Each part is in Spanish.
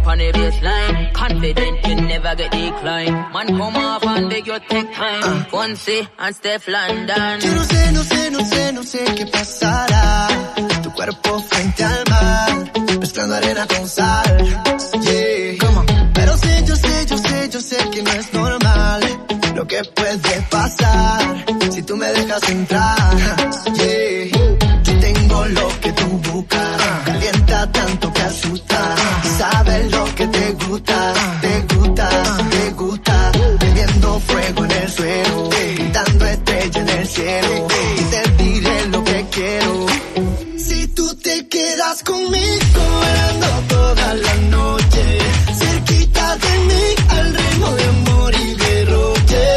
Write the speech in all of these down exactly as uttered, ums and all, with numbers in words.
on the baseline. Confident you never get declined. Man come off and beg your take time. Fonse and Steph London. Yo no sé, no sé, no sé, no sé qué pasará. Tu cuerpo frente al mar, mezclando arena con sal. Yeah. Come on. Pero sé, yo sé, yo sé, yo sé que no es normal lo que puede pasar si tú me dejas entrar. Yeah. Yo tengo lo que tú buscas, calienta tanto que asusta. Sabes lo que te gusta, te gusta, te gusta. Prendiendo fuego en el suelo, pintando estrella en el cielo. Y te diré lo que quiero. Si tú te quedas conmigo, bailando toda la noche, cerquita de mí, al ritmo de amor y derroche.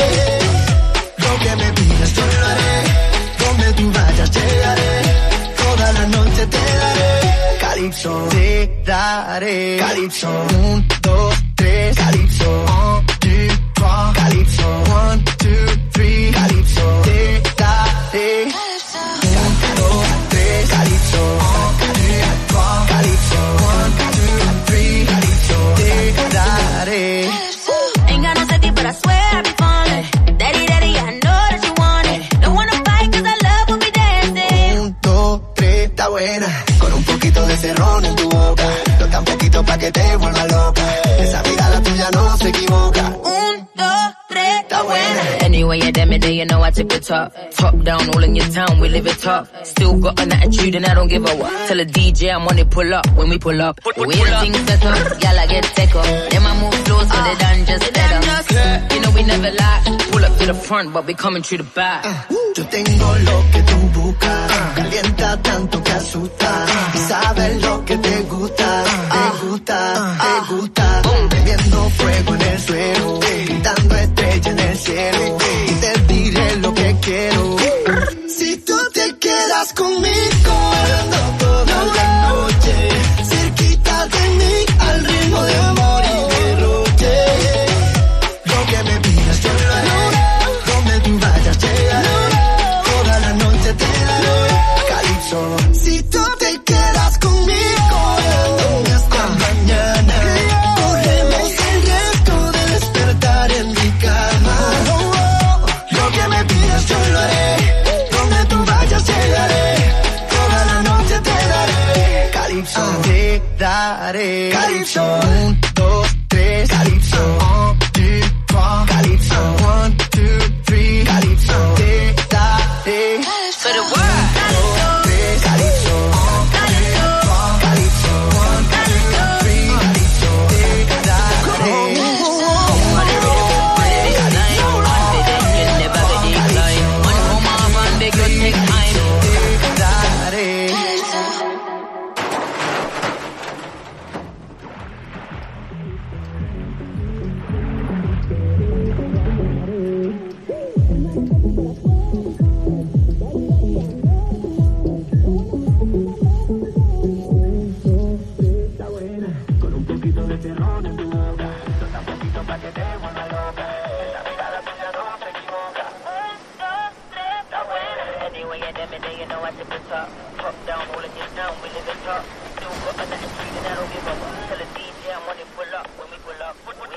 Lo que me pidas yo lo haré, donde tú vayas llegaré, toda la noche te daré. Calypso, te daré. Calypso, un, dos, tres. Calypso, one, two, trois. Calypso, one, two, three. Calypso, te daré. Un, dos, tres. Calypso, one, two, trois. Calypso, one, two, three. Calypso, te daré. Ain't got no safety, but I swear I'll be falling. Daddy, daddy, I know that you want it. Don't wanna fight, cause I love when we dancing. Un, dos, tres, está buena. Con un poquito de cerrón en tu boca. No tan poquito pa' que te vuelva loca. Esa mirada tuya no se equivoca. Un, dos, tres, Está buena. Anyway, you damn it, you know I took the top. Top down, all in your town, we live it top. Still got an attitude and I don't give a what. Tell the D J I'm on it, pull up when we pull up. The way the things set up, y'all I get take up. Then I move slow so they done just better. You know we never lie. Pull up to the front, but we coming through the back. Yo tengo lo que tú buscas, calienta tanto que asusta. Y sabes lo que te gusta, te gusta, te gusta. Prendiendo fuego en el suelo, pintando estrella en el cielo. Y te diré lo que quiero. Si tú te quedas conmigo, bailando toda la noche, cerquita de mí, al ritmo de amor y derroche. Lo que me pidas yo lo haré, donde tú vayas llegaré, toda la noche te daré. Calypso, si tú te quedas conmigo, bailando hasta mañana, corremos el riesgo de despertar en mi cama. Lo que me pidas yo lo haré, donde tú vayas llegaré, toda la noche te daré. Calypso, te daré. Calypso, un, dos, tres. Calypso, one, two, trois. Calypso, one, two, three. Calypso, te daré. For the world. Dos, tres. Calypso, one, two, trois. Calypso, one, two, three. Calypso, te daré. Con un poquito de terror en tu boca, no tan poquito pa' que te vuelva loca. Esa mirada tuya no se equivoca. Un, dos, tres, está buena. Anyway, you damn it, you know I took the top. Top down, all in your town, we live it top. Still got an attitude and I don't give a fuck. Tell the D J I'm on it, pull up when we pull up.